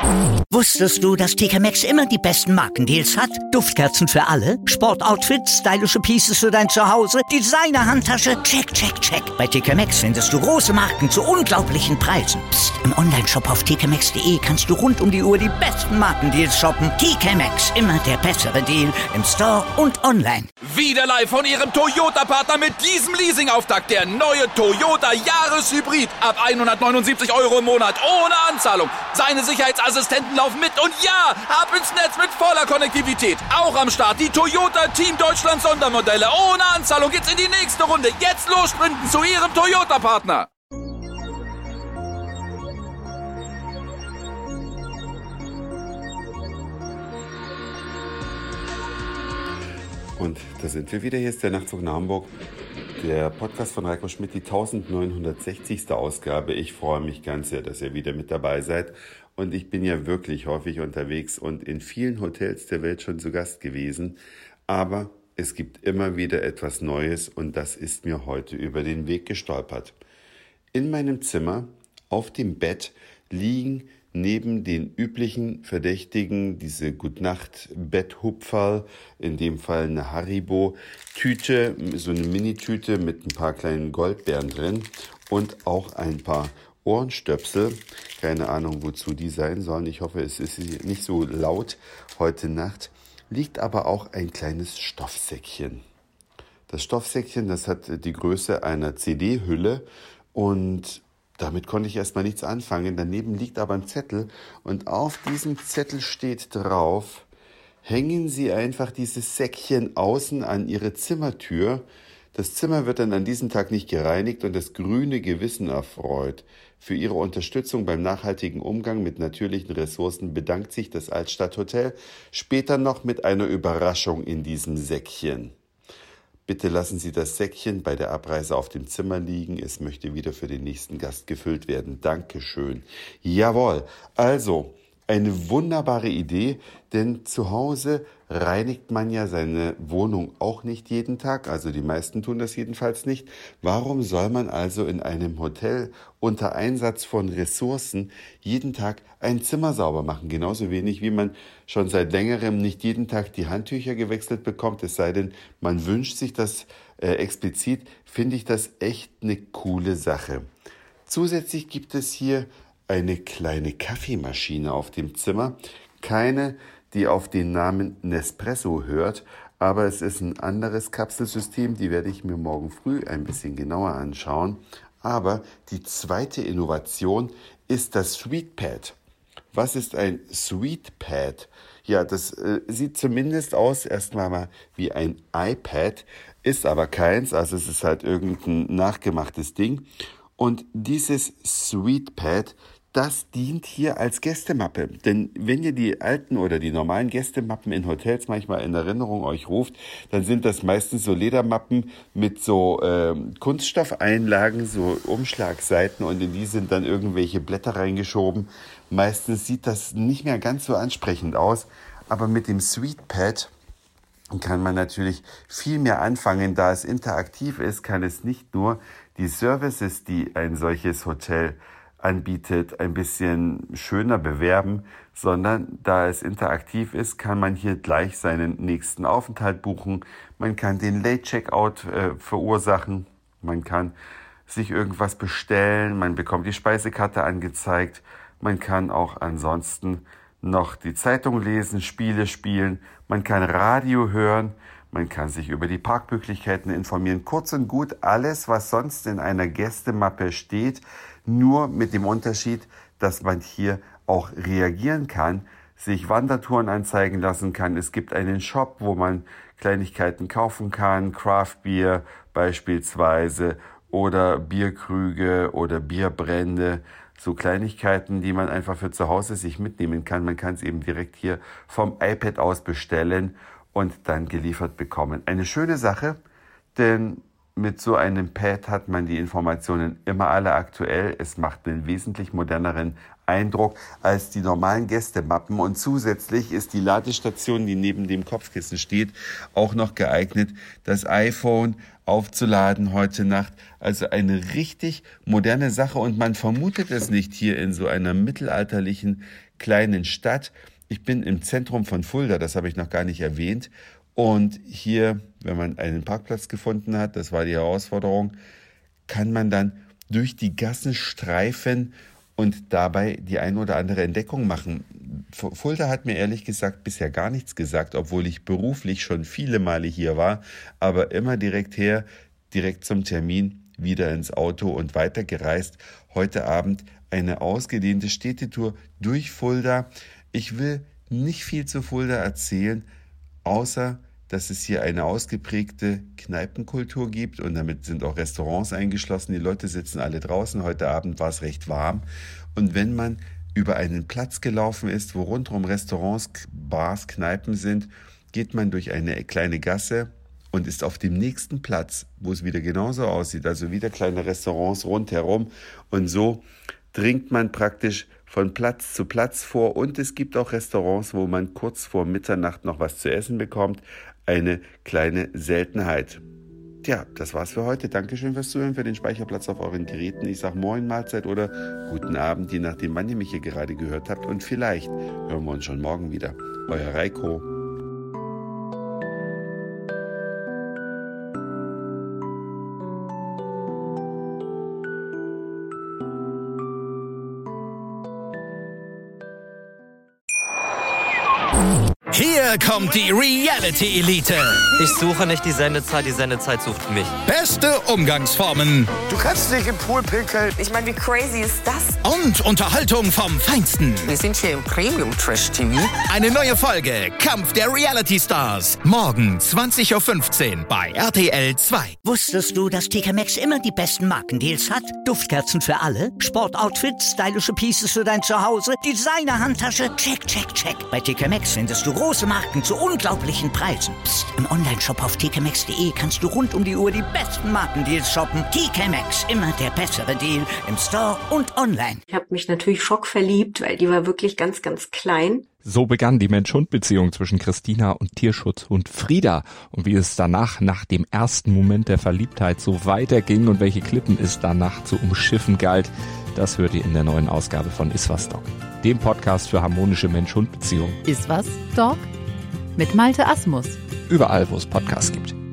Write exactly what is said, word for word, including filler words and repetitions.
Wusstest du, dass T K Maxx immer die besten Markendeals hat? Duftkerzen für alle, Sportoutfits, stylische Pieces für dein Zuhause, Designer-Handtasche, check, check, check. Bei T K Maxx findest du große Marken zu unglaublichen Preisen. Psst. Im Onlineshop auf t k maxx punkt d e kannst du rund um die Uhr die besten Markendeals shoppen. T K Maxx, immer der bessere Deal im Store und online. Wieder live von Ihrem Toyota-Partner mit diesem Leasing-Auftakt. Der neue Toyota Jahreshybrid. Ab hundertneunundsiebzig Euro im Monat. Ohne Anzahlung. Seine Sicherheitsassistenten laufen mit. Und ja, ab ins Netz mit voller Konnektivität. Auch am Start die Toyota Team Deutschland Sondermodelle. Ohne Anzahlung geht's in die nächste Runde. Jetzt los sprinten zu Ihrem Toyota-Partner. Und da sind wir wieder. Hier ist der Nachtzug nach Hamburg. Der Podcast von Reiko Schmidt, die neunzehnhundertsechzigste Ausgabe. Ich freue mich ganz sehr, dass ihr wieder mit dabei seid. Und ich bin ja wirklich häufig unterwegs und in vielen Hotels der Welt schon zu Gast gewesen. Aber es gibt immer wieder etwas Neues und das ist mir heute über den Weg gestolpert. In meinem Zimmer, auf dem Bett, liegen neben den üblichen Verdächtigen diese Gutnacht-Betthupferl, in dem Fall eine Haribo-Tüte, so eine Mini-Tüte mit ein paar kleinen Goldbeeren drin und auch ein paar Ohrenstöpsel. Keine Ahnung, wozu die sein sollen. Ich hoffe, es ist nicht so laut heute Nacht. Liegt aber auch ein kleines Stoffsäckchen. Das Stoffsäckchen, das hat die Größe einer C D-Hülle und damit konnte ich erstmal nichts anfangen. Daneben liegt aber ein Zettel und auf diesem Zettel steht drauf: Hängen Sie einfach dieses Säckchen außen an Ihre Zimmertür. Das Zimmer wird dann an diesem Tag nicht gereinigt und das grüne Gewissen erfreut. Für Ihre Unterstützung beim nachhaltigen Umgang mit natürlichen Ressourcen bedankt sich das Altstadthotel später noch mit einer Überraschung in diesem Säckchen. Bitte lassen Sie das Säckchen bei der Abreise auf dem Zimmer liegen. Es möchte wieder für den nächsten Gast gefüllt werden. Dankeschön. Jawohl, also eine wunderbare Idee, denn zu Hause reinigt man ja seine Wohnung auch nicht jeden Tag. Also die meisten tun das jedenfalls nicht. Warum soll man also in einem Hotel unter Einsatz von Ressourcen jeden Tag ein Zimmer sauber machen? Genauso wenig wie man schon seit längerem nicht jeden Tag die Handtücher gewechselt bekommt. Es sei denn, man wünscht sich das äh, explizit, finde ich das echt eine coole Sache. Zusätzlich gibt es hier eine kleine Kaffeemaschine auf dem Zimmer. Keine, die auf den Namen Nespresso hört, aber es ist ein anderes Kapselsystem, die werde ich mir morgen früh ein bisschen genauer anschauen. Aber die zweite Innovation ist das SweetPad. Was ist ein SweetPad? Ja, das äh, sieht zumindest aus erstmal mal wie ein iPad, ist aber keins, also es ist halt irgendein nachgemachtes Ding. Und dieses SweetPad, das dient hier als Gästemappe. Denn wenn ihr die alten oder die normalen Gästemappen in Hotels manchmal in Erinnerung euch ruft, dann sind das meistens so Ledermappen mit so äh, Kunststoffeinlagen, so Umschlagseiten und in die sind dann irgendwelche Blätter reingeschoben. Meistens sieht das nicht mehr ganz so ansprechend aus, aber mit dem SweetPad kann man natürlich viel mehr anfangen. Da es interaktiv ist, kann es nicht nur die Services, die ein solches Hotel anbietet, ein bisschen schöner bewerben, sondern da es interaktiv ist, kann man hier gleich seinen nächsten Aufenthalt buchen. Man kann den Late-Checkout äh, verursachen, man kann sich irgendwas bestellen, man bekommt die Speisekarte angezeigt, man kann auch ansonsten noch die Zeitung lesen, Spiele spielen, man kann Radio hören, man kann sich über die Parkmöglichkeiten informieren. Kurz und gut alles, was sonst in einer Gästemappe steht, nur mit dem Unterschied, dass man hier auch reagieren kann, sich Wandertouren anzeigen lassen kann. Es gibt einen Shop, wo man Kleinigkeiten kaufen kann, Craft Beer beispielsweise oder Bierkrüge oder Bierbrände. So Kleinigkeiten, die man einfach für zu Hause sich mitnehmen kann. Man kann es eben direkt hier vom iPad aus bestellen und dann geliefert bekommen. Eine schöne Sache, denn Mit so einem Pad hat man die Informationen immer alle aktuell. Es macht einen wesentlich moderneren Eindruck als die normalen Gästemappen. Und zusätzlich ist die Ladestation, die neben dem Kopfkissen steht, auch noch geeignet, das iPhone aufzuladen heute Nacht. Also eine richtig moderne Sache. Und man vermutet es nicht hier in so einer mittelalterlichen kleinen Stadt. Ich bin im Zentrum von Fulda, das habe ich noch gar nicht erwähnt. Und hier, wenn man einen Parkplatz gefunden hat, das war die Herausforderung, kann man dann durch die Gassen streifen und dabei die ein oder andere Entdeckung machen. Fulda hat mir ehrlich gesagt bisher gar nichts gesagt, obwohl ich beruflich schon viele Male hier war, aber immer direkt her, direkt zum Termin, wieder ins Auto und weitergereist. Heute Abend eine ausgedehnte Städtetour durch Fulda. Ich will nicht viel zu Fulda erzählen, außer dass es hier eine ausgeprägte Kneipenkultur gibt und damit sind auch Restaurants eingeschlossen. Die Leute sitzen alle draußen. Heute Abend war es recht warm. Und wenn man über einen Platz gelaufen ist, wo rundherum Restaurants, Bars, Kneipen sind, geht man durch eine kleine Gasse und ist auf dem nächsten Platz, wo es wieder genauso aussieht, also wieder kleine Restaurants rundherum. Und so dringt man praktisch von Platz zu Platz vor. Und es gibt auch Restaurants, wo man kurz vor Mitternacht noch was zu essen bekommt. Eine kleine Seltenheit. Tja, das war's für heute. Dankeschön fürs Zuhören, für den Speicherplatz auf euren Geräten. Ich sag Moin, Mahlzeit oder guten Abend, je nachdem, wann ihr mich hier gerade gehört habt. Und vielleicht hören wir uns schon morgen wieder. Euer Reiko. Hier kommt die Reality Elite. Ich suche nicht die Sendezeit, die Sendezeit sucht mich. Beste Umgangsformen. Du kannst nicht im Pool pinkeln. Ich meine, wie crazy ist das? Und Unterhaltung vom Feinsten. Wir sind hier im Premium-Trash-T V. Eine neue Folge Kampf der Reality Stars. Morgen zwanzig Uhr fünfzehn bei R T L zwei. Wusstest du, dass T K Maxx immer die besten Markendeals hat? Duftkerzen für alle, Sportoutfits, stylische Pieces für dein Zuhause, Designer-Handtasche, check, check, check. Bei T K Maxx findest du große Marken zu unglaublichen Preisen. Psst. Im Onlineshop auf t k maxx punkt d e kannst du rund um die Uhr die besten Markendeals shoppen. T K Maxx, immer der bessere Deal im Store und online. Ich habe mich natürlich schockverliebt, weil die war wirklich ganz, ganz klein. So begann die Mensch-Hund-Beziehung zwischen Christina und Tierschutzhund Frieda. Und wie es danach, nach dem ersten Moment der Verliebtheit, so weiterging und welche Klippen es danach zu umschiffen galt, das hört ihr in der neuen Ausgabe von Iswas Dog, dem Podcast für harmonische Mensch-Hund-Beziehungen. Iswas Dog? Mit Malte Asmus. Überall, wo es Podcasts gibt.